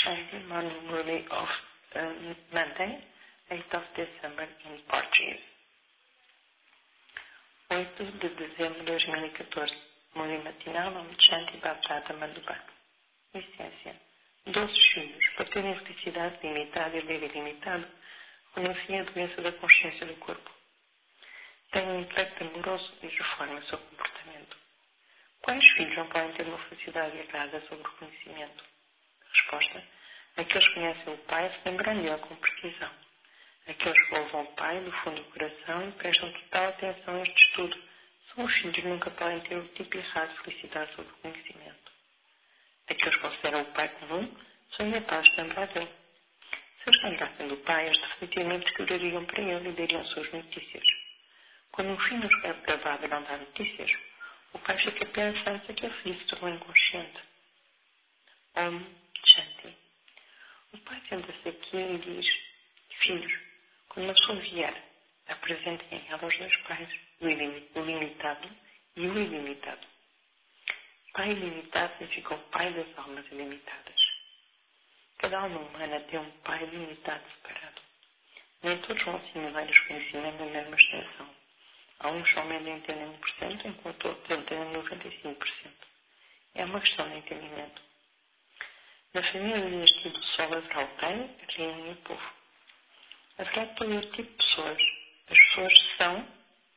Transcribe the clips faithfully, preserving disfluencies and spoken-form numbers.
Sunday morning early of um, Monday, eighth of December in Portuguese. oito de dezembro de dois mil e catorze. Música matinal, nome de Shanti Baptata Madhuba. Essência. Doces filhos, para terem felicidade limitada e ler ilimitado, renunciem a doença da consciência do corpo. Tenham um intelecto amoroso e reformem o seu comportamento. Quais filhos não podem ter uma felicidade errada sobre o conhecimento? Resposta. Aqueles que conhecem o Pai se lembram dele com precisão. Aqueles que louvam o Pai do fundo do coração e prestam total atenção a este estudo são os filhos que nunca podem ter o tipo errado de felicidade sobre o conhecimento. Aqueles que consideram o Pai comum são incapazes de lembrar dele. Se eles lembrassem do Pai, eles definitivamente escreveriam para ele e dariam suas notícias. Quando um filho nos quer gravado e não dá notícias, o Pai fica pensando se aquele filho se tornou inconsciente. Om Shanti. O Pai senta-se aqui e diz: filhos, quando uma pessoa vier, apresentem a ela os dois pais, o ilimitado e o ilimitado. Pai ilimitado significa o pai das almas ilimitadas. Cada alma humana tem um pai limitado separado. Nem todos vão assimilar os conhecimentos da mesma extensão. Há uns somente entendem um por cento, enquanto outros entendem noventa e cinco por cento. É uma questão de entendimento. Na família dinastia do Sol haverá o rei, a rainha e o povo. Haverá todo tipo de pessoas. As pessoas são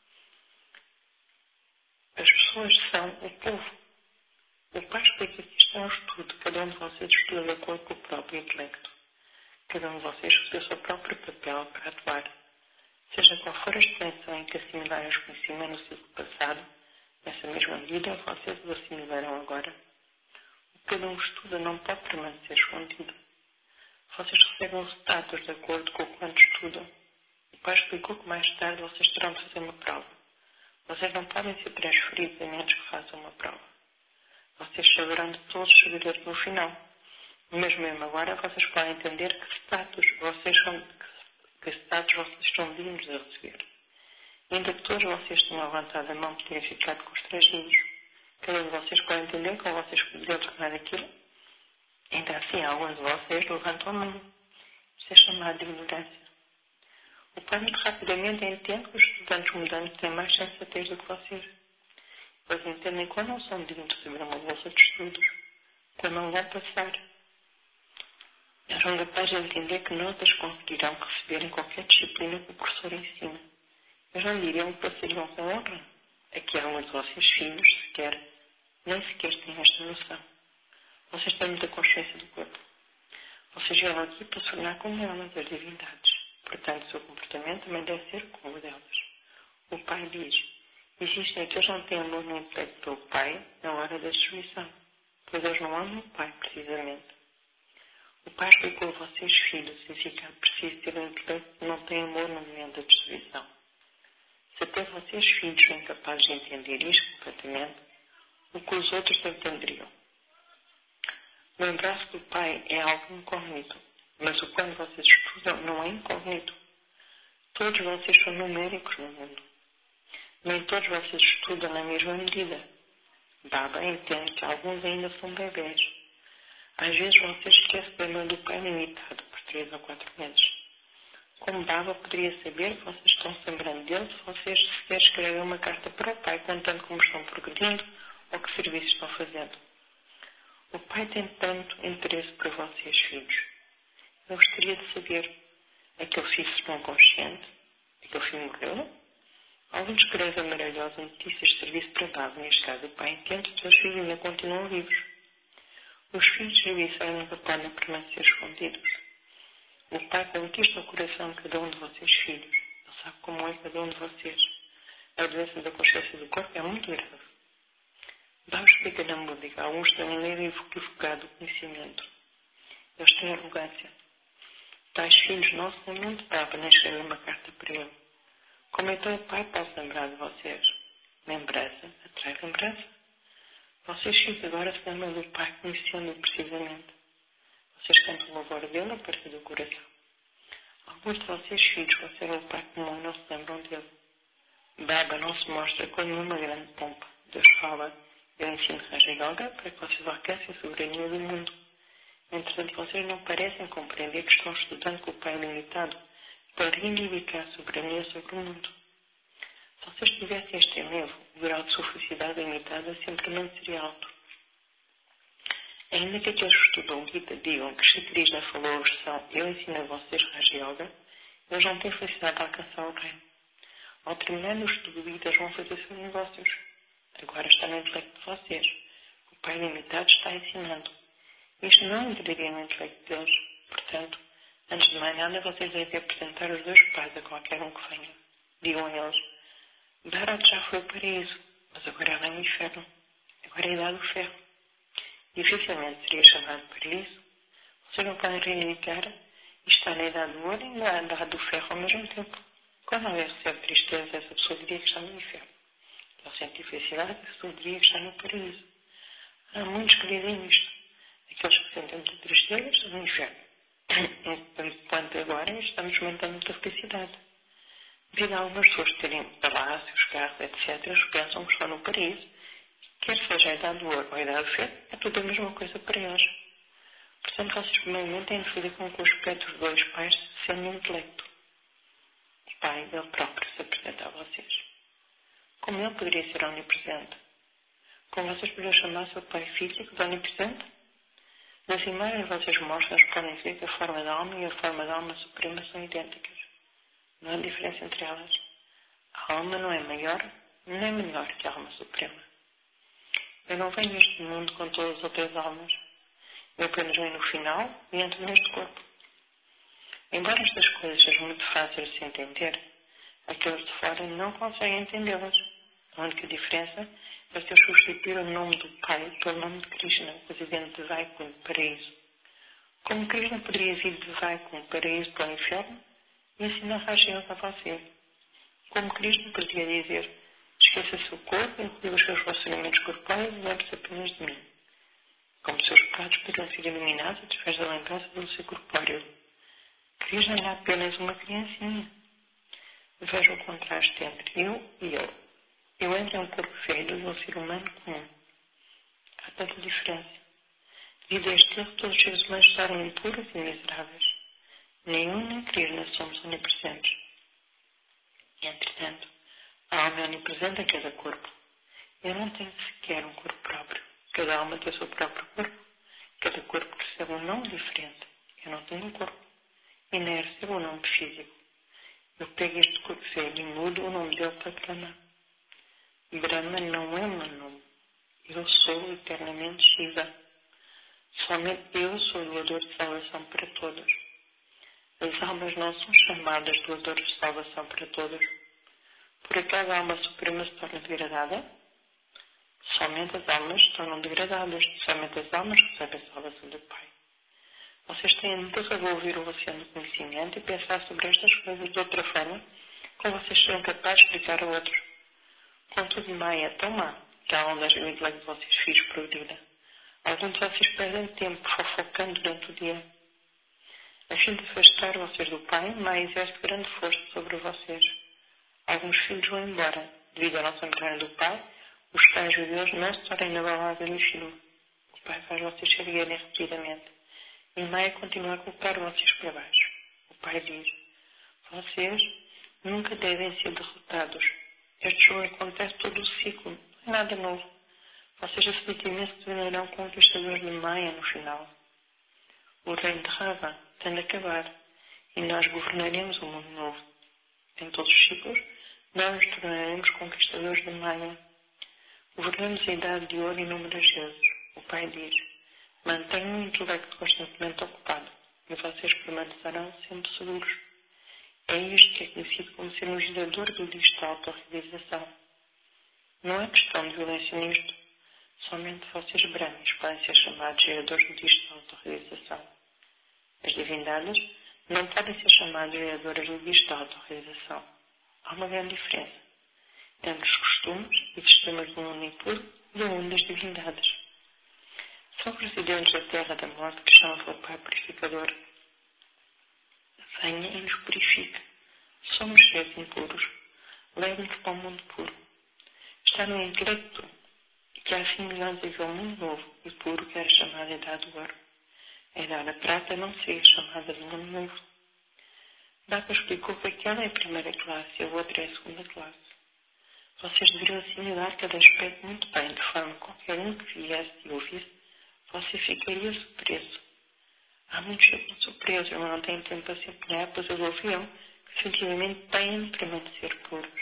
as pessoas são o povo. O Pai explica que isto é um estudo. Cada um de vocês estuda de acordo com o próprio intelecto. Cada um de vocês escolhe o seu próprio papel para atuar. Seja qual for a extensão em que assimilarem os conhecimentos do ciclo passado, nessa mesma medida vocês os assimilarão agora. O que cada um estuda não pode permanecer escondido. Vocês recebem resultados de acordo com o quanto estudam. O Pai explicou que mais tarde vocês terão de fazer uma prova. Vocês não podem ser transferidos a menos que façam uma prova. Vocês saberão de todos os segredos no final. Mas mesmo agora vocês podem entender que status vocês são, que, que status vocês são dignos de receber. E ainda que todos vocês tenham levantado a mão que tenham ficado constrangidos, cada um de vocês pode entender como vocês poderiam tornar aquilo. Ainda assim, alguns de vocês levantam a mão. Isto é chamado de ignorância. O Pai muito rapidamente entende que os estudantes mudantes têm mais sensatez do que vocês. Eles entendem quando não são dignos de receber uma bolsa de estudos, quando não vão passar. Eles são capazes de entender que notas conseguirão receber em qualquer disciplina que o professor ensina. Eles não diriam que passariam com honra. Aqui há alguns de vocês filhos, sequer, nem sequer têm esta noção. Vocês têm muita consciência do corpo. Vocês vieram aqui para se tornar como elas, as divindades. Portanto, o seu comportamento também deve ser como o delas. O Pai diz: existem aqueles que não têm amor no intelecto pelo Pai na hora da destruição, pois eles não amam o Pai, precisamente. O Pai explicou a vocês, filhos, significa que preciso ter um intelecto que não tem amor no momento da destruição. Se até vocês, filhos, são incapazes de entender isto completamente, o que os outros entenderiam? Lembrar-se que o Pai é algo incógnito, mas o quando vocês estudam não é incógnito. Todos vocês são numéricos no mundo. Nem todos vocês estudam na mesma medida. Baba entende que alguns ainda são bebês. Às vezes vocês esquecem da mão do Pai limitado por três ou quatro meses. Como Baba poderia saber que vocês estão se lembrando dele se vocês sequer escrevem uma carta para o Pai contando como estão progredindo ou que serviços estão fazendo? O Pai tem tanto interesse por vocês, filhos. Eu gostaria de saber: aquele filho se tornou consciente? Aquele filho morreu? Alguns escrevem a maravilhosa notícia de serviço para Baba. Neste caso, o Pai entende que os filhos ainda continuam vivos. Os filhos de serviço nunca podem permanecer escondidos. O Pai conquista o coração de cada um de vocês, filhos. Ele sabe como é cada um de vocês. A doença da consciência do corpo é muito grave. Baba explica na música: alguns têm um leve equivocado do conhecimento. Eles têm arrogância. Tais filhos nossos não lembram de Baba nem escrevem uma carta para ele. Como então o Pai pode lembrar de vocês? Lembrança atrai lembrança. Vocês filhos agora se lembram do Pai conhecendo-o precisamente. Vocês cantam o louvor dele a partir do coração. Alguns de vocês filhos consideram o Pai comum e não se lembram dele. Baba não se mostra com nenhuma grande pompa. Deus fala: eu ensino Raja Yoga para que vocês alcancem a soberania do mundo. Entretanto, vocês não parecem compreender que estão estudando com o Pai limitado para reivindicar a soberania sobre o mundo. Se vocês tivessem este enlevo, o grau de sua felicidade limitada simplesmente seria alto. Ainda que aqueles que estudam Gita digam que Shri Krishna falou a versão eu ensino a vocês Raja Yoga, eles não têm felicidade de alcançar o reino. Ao terminar o estudo do Gita, vão fazer seus negócios. Agora está no intelecto de vocês. O Pai limitado está ensinando. Isto não entraria no intelecto deles. Portanto, antes de mais nada, vocês devem apresentar os dois pais a qualquer um que venha. Digam a eles, Bharat já foi o paraíso, mas agora vem o inferno. Agora é a idade do ferro. Dificilmente seria chamado paraíso. Vocês não podem reivindicar e estar na idade do ouro e na idade do ferro ao mesmo tempo. Quando alguém recebe tristeza, essa pessoa diria que está no inferno. Ao sentir felicidade, a pessoa diria que está no paraíso. Há muitos que dizem isto. Aqueles que sentem muita tristeza estão no inferno. Enquanto agora estamos experimentando muita felicidade. Devido a algumas pessoas terem palácios, carros, etcétera, eles pensam que estão no paraíso. Quer seja a idade do ouro ou a idade do ferro, é tudo a mesma coisa para eles. Portanto, vocês primeiramente têm de fazer com que o aspecto dos dois pais seja no intelecto. O Pai, ele próprio, se apresenta a vocês. Como ele poderia ser onipresente? Como vocês poderiam chamar seu Pai físico de onipresente? Nas imagens vocês mostram, podem ver que a forma da alma e a forma da alma suprema são idênticas. Não há diferença entre elas. A alma não é maior nem menor que a alma suprema. Eu não venho neste mundo com todas as outras almas. Eu apenas venho no final e entro neste corpo. Embora estas coisas sejam muito fáceis de se entender, aqueles de fora não conseguem entendê-las. A única diferença é que eles substituíram o nome do Pai pelo nome de Krishna, presidente de Vaikunth, paraíso. Como Krishna poderia vir de Vaikunth, paraíso, para o inferno e ensinar Raja Yoga a você? Como Krishna poderia dizer, esqueça o seu corpo, inclua os seus relacionamentos corporais e lembre-se apenas de mim. Como seus pecados poderiam ser eliminados através da lembrança do seu corpóreo. Krishna é apenas uma criancinha. Veja o contraste entre eu e eu. Eu entro em um corpo velho e um ser humano comum. Há tanta diferença. Devido a este erro, todos os seres humanos estavam impuros e miseráveis. Nenhum nem Krishna somos onipresentes. Entretanto, a alma é onipresente a cada corpo. Eu não tenho sequer um corpo próprio. Cada alma tem o seu próprio corpo. Cada corpo recebe um nome diferente. Eu não tenho um corpo. E nem recebo um nome físico. Eu pego este corpo velho e mudo o nome dele para Brahma. Brahma não é o meu nome. Eu sou eternamente Shiva. Somente eu sou o doador de salvação para todos. As almas não são chamadas doadores de salvação para todos. Por acaso a alma suprema se torna degradada? Somente as almas se tornam degradadas. Somente as almas recebem a salvação do Pai. Vocês têm de revolver o oceano do conhecimento e pensar sobre estas coisas de outra forma, como vocês serão capazes de explicar a outros. Contudo, Maya é tão má que a onda do intelecto de vocês fiz progrida. Alguns de vocês perdem tempo fofocando durante o dia. A fim de afastar vocês do Pai, Maya exerce grande força sobre vocês. Alguns filhos vão embora. Devido à nossa entrada do Pai, os tais judeus não se tornam na balada do Shiru. O Pai faz vocês se erguerem repetidamente. E Maya continua a colocar vocês para baixo. O Pai diz, vocês nunca devem ser derrotados. Este jogo acontece todo o ciclo. Não é nada novo. Vocês definitivamente se tornarão conquistadores de Maya no final. O reino de Rava tem de acabar. E nós governaremos o mundo novo. Em todos os ciclos, nós nos tornaremos conquistadores de Maya. Governamos a idade de ouro inúmeras vezes. O Pai diz, mantenham o intelecto constantemente ocupado e vocês permanecerão sempre seguros. É isto que é conhecido como ser um gerador do disco de autorrealização. Não é questão de violência nisto. Somente vocês brahmanes podem ser chamados geradores do disco de autorrealização. As divindades não podem ser chamadas geradoras do disco de autorrealização. Há uma grande diferença entre os costumes e sistemas do mundo impuro e do mundo das divindades. São os residentes da terra da morte que chamam o Pai Purificador. Venha e nos purifique. Somos seres impuros. Leve-nos para o mundo puro. Está no intelecto que há cinco mil anos havia um mundo novo e puro que era chamado a Idade do Ouro. é dar a prata não ser chamada de lamúrio. Dapa explicou que aquela é a primeira classe e a outra é a segunda classe. Vocês deveriam assimilar cada aspecto muito bem, de forma que qualquer um que viesse e ouvisse, você ficaria surpreso. Há muitos que ficam surpresos, mas não têm tempo para se empenhar, pois eles ouviram que definitivamente têm de permanecer puros.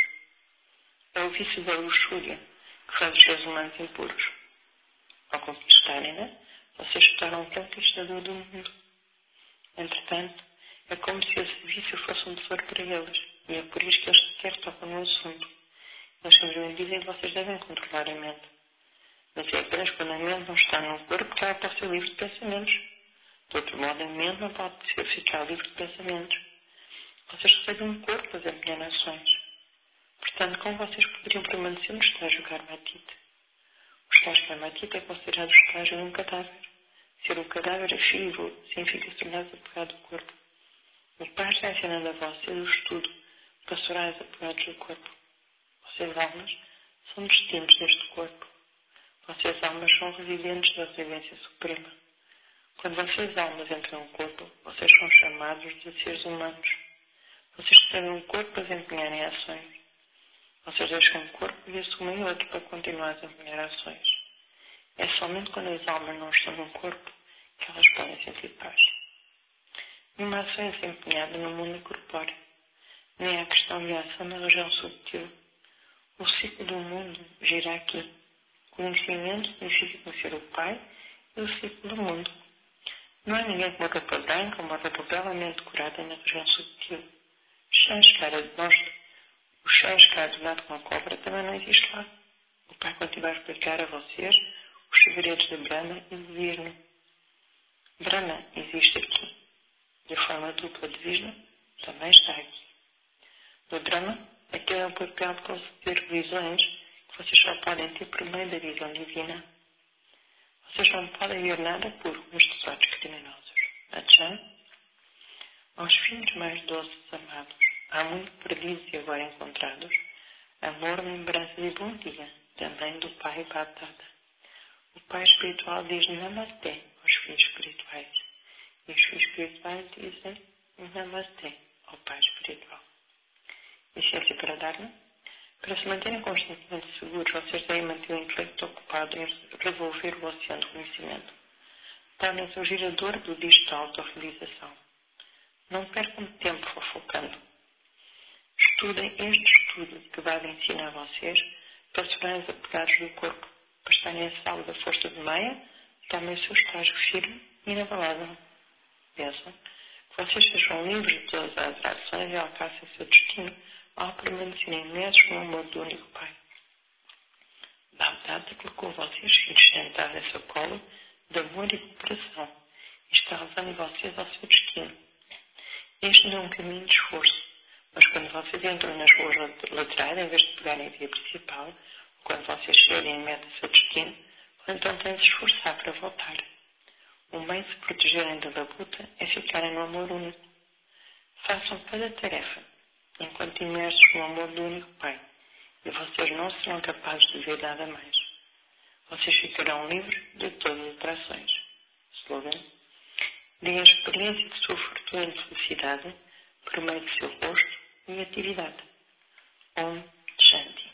É o vício da luxúria que faz os seres humanos impuros. Ao conquistarem-na, vocês se tornam um conquistador do mundo. Entretanto, é como se esse vício fosse um tesouro para eles, e é por isso que eles sequer tocam no assunto. Eles simplesmente dizem que vocês devem controlar a mente. Mas é apenas quando a mente não está no corpo que ela pode ser livre de pensamentos. De outro modo, a mente não pode ser, ficar livre de pensamentos. Vocês recebem um corpo para desempenhar ações. Portanto, como vocês poderiam permanecer no estágio karmatita? O estágio karmatita é considerado o estágio de um cadáver. Ser um cadáver é vivo, significa se tornar desapegado do corpo. O Pai está ensinando a vocês o estudo para se tornar desapegados do corpo. Vocês, almas, são distintos deste corpo. Vocês, almas, são residentes da residência suprema. Quando vocês, almas, entram no corpo, vocês são chamados de seres humanos. Vocês recebem um corpo para desempenharem ações. Vocês deixam um corpo e assumem outro para continuar a desempenhar ações. É somente quando as almas não estão no corpo que elas podem sentir paz. Nenhuma ação é desempenhada no mundo incorpóreo. Nem há questão de ação na região subtil. O ciclo do mundo gira aqui. Conhecimento significa conhecer o Pai e o ciclo do mundo. Não há ninguém com uma capa branca ou uma roupa belamente decorada na região subtil. Chás cara de monstro. O chás cara de nada com a cobra também não existe lá. O Pai continua a explicar a vocês os segredos de Brahma e de Vishnu. Brahma existe aqui. E a forma dupla de Vishnu também está aqui. No Brahma, aquele é o papel de conceder visões que vocês só podem ter por meio da visão divina. Vocês não podem ver nada puro nestes olhos criminosos. Achan? Aos filhos mais doces amados, há muito perdidos e agora encontrados, amor, lembranças e bom dia, também do Pai Baptata. O Pai espiritual diz Namaste aos filhos espirituais, e os filhos espirituais dizem Namaste ao Pai espiritual. Licença para dar-me? Para se manterem constantemente seguros, vocês devem manter o intelecto ocupado em revolver o oceano de conhecimento. Tornem-se um girador do disco da autorrealização. Não percam tempo fofocando. Estudem este estudo que Baba ensina a vocês para se tornarem desapegados do corpo, para estarem a salvo da força de Maya, tomem o seu estágio firme e inabalável. Pensam que vocês sejam livres de todas as atrações e alcancem o seu destino ao permanecerem imersos no amor do único Pai. Baba colocou vocês, filhos, sentados em seu colo de amor e cooperação e está levando vocês ao seu destino. Este não é um caminho de esforço, mas quando vocês entram nas ruas laterais, em vez de pegarem a via principal, ou quando vocês chegarem em meta do seu destino, então têm de se esforçar para voltar. O meio de se protegerem da labuta é ficarem no amor único. Façam cada tarefa, enquanto imersos no amor do único Pai, e vocês não serão capazes de ver nada mais. Vocês ficarão livres de todas as atrações. Slogan: deem a experiência de sua fortuna e felicidade por meio do seu rosto e atividade. Om Shanti.